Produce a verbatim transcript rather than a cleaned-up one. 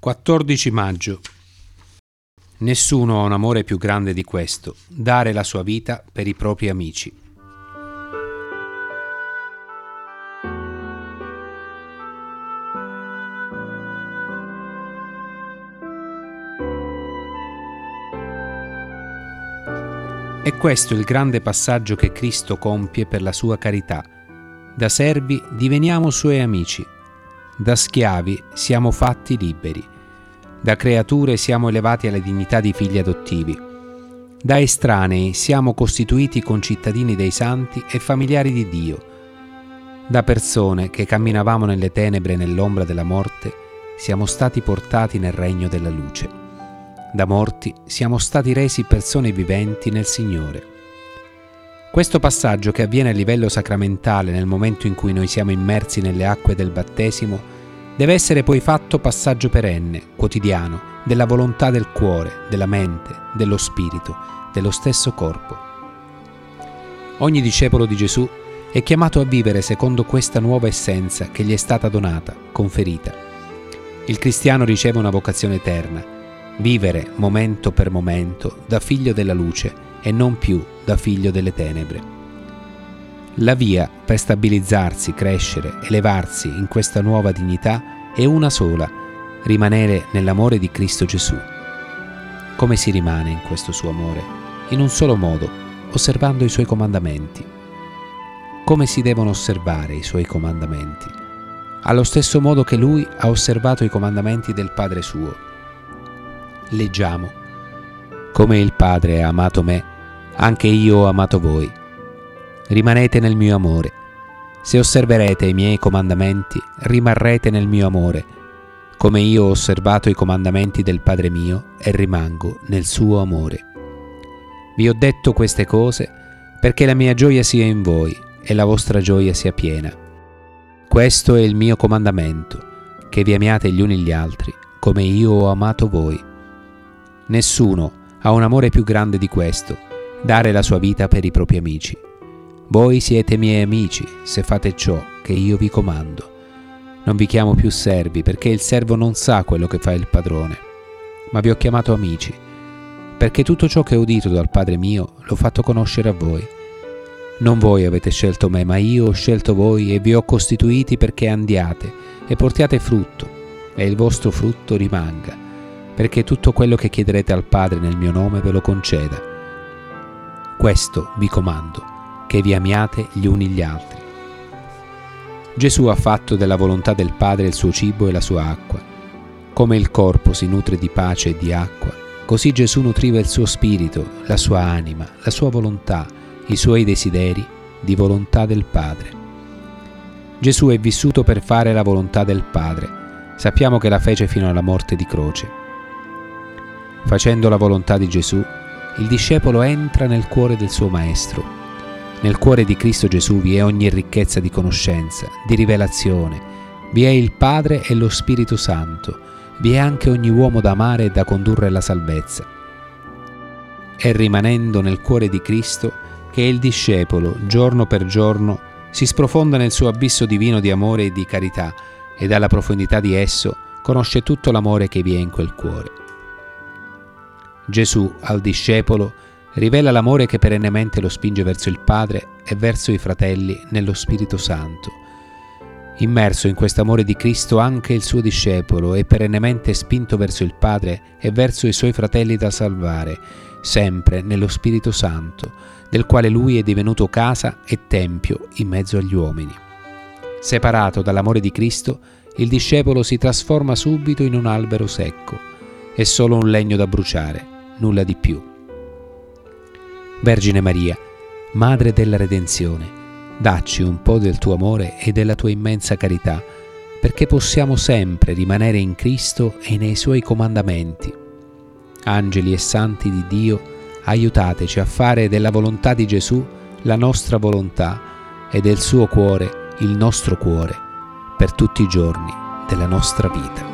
quattordici maggio. Nessuno ha un amore più grande di questo, dare la sua vita per i propri amici. È questo il grande passaggio che Cristo compie per la sua carità. Da servi diveniamo suoi amici, da schiavi siamo fatti liberi. Da creature siamo elevati alla dignità di figli adottivi. Da estranei siamo costituiti concittadini dei santi e familiari di Dio. Da persone che camminavamo nelle tenebre e nell'ombra della morte, siamo stati portati nel regno della luce. Da morti siamo stati resi persone viventi nel Signore. Questo passaggio, che avviene a livello sacramentale nel momento in cui noi siamo immersi nelle acque del battesimo, deve essere poi fatto passaggio perenne, quotidiano, della volontà del cuore, della mente, dello spirito, dello stesso corpo. Ogni discepolo di Gesù è chiamato a vivere secondo questa nuova essenza che gli è stata donata, conferita. Il cristiano riceve una vocazione eterna, vivere momento per momento da figlio della luce e non più da figlio delle tenebre. La via per stabilizzarsi, crescere, elevarsi in questa nuova dignità è una sola: rimanere nell'amore di Cristo Gesù. Come si rimane in questo suo amore? In un solo modo, osservando i suoi comandamenti. Come si devono osservare i suoi comandamenti? Allo stesso modo che Lui ha osservato i comandamenti del Padre suo. Leggiamo: come il Padre ha amato me, anche io ho amato voi. Rimanete nel mio amore. Se osserverete i miei comandamenti, rimarrete nel mio amore, come io ho osservato i comandamenti del Padre mio e rimango nel suo amore. Vi ho detto queste cose perché la mia gioia sia in voi e la vostra gioia sia piena. Questo è il mio comandamento, che vi amiate gli uni gli altri, come io ho amato voi. Nessuno ha un amore più grande di questo, dare la sua vita per i propri amici. Voi siete miei amici se fate ciò che io vi comando. Non vi chiamo più servi, perché il servo non sa quello che fa il padrone, ma vi ho chiamato amici, perché tutto ciò che ho udito dal Padre mio l'ho fatto conoscere a voi. Non voi avete scelto me, ma io ho scelto voi e vi ho costituiti perché andiate e portiate frutto, e il vostro frutto rimanga, perché tutto quello che chiederete al Padre nel mio nome ve lo conceda. Questo vi comando, che vi amiate gli uni gli altri. Gesù ha fatto della volontà del Padre il suo cibo e la sua acqua. Come il corpo si nutre di pace e di acqua, così Gesù nutriva il suo spirito, la sua anima, la sua volontà, i suoi desideri di volontà del Padre. Gesù è vissuto per fare la volontà del Padre. Sappiamo che la fece fino alla morte di croce. Facendo la volontà di Gesù, il discepolo entra nel cuore del suo Maestro. Nel cuore di Cristo Gesù vi è ogni ricchezza di conoscenza, di rivelazione, vi è il Padre e lo Spirito Santo, vi è anche ogni uomo da amare e da condurre alla salvezza. È rimanendo nel cuore di Cristo che il discepolo, giorno per giorno, si sprofonda nel suo abisso divino di amore e di carità, e dalla profondità di esso conosce tutto l'amore che vi è in quel cuore. Gesù al discepolo rivela l'amore che perennemente lo spinge verso il Padre e verso i fratelli nello Spirito Santo. Immerso in questo amore di Cristo, anche il suo discepolo è perennemente spinto verso il Padre e verso i suoi fratelli da salvare, sempre nello Spirito Santo, del quale lui è divenuto casa e tempio in mezzo agli uomini. Separato dall'amore di Cristo, il discepolo si trasforma subito in un albero secco, è solo un legno da bruciare, nulla di più. Vergine Maria, Madre della Redenzione, dacci un po' del tuo amore e della tua immensa carità, perché possiamo sempre rimanere in Cristo e nei Suoi comandamenti. Angeli e santi di Dio, aiutateci a fare della volontà di Gesù la nostra volontà e del suo cuore il nostro cuore, per tutti i giorni della nostra vita.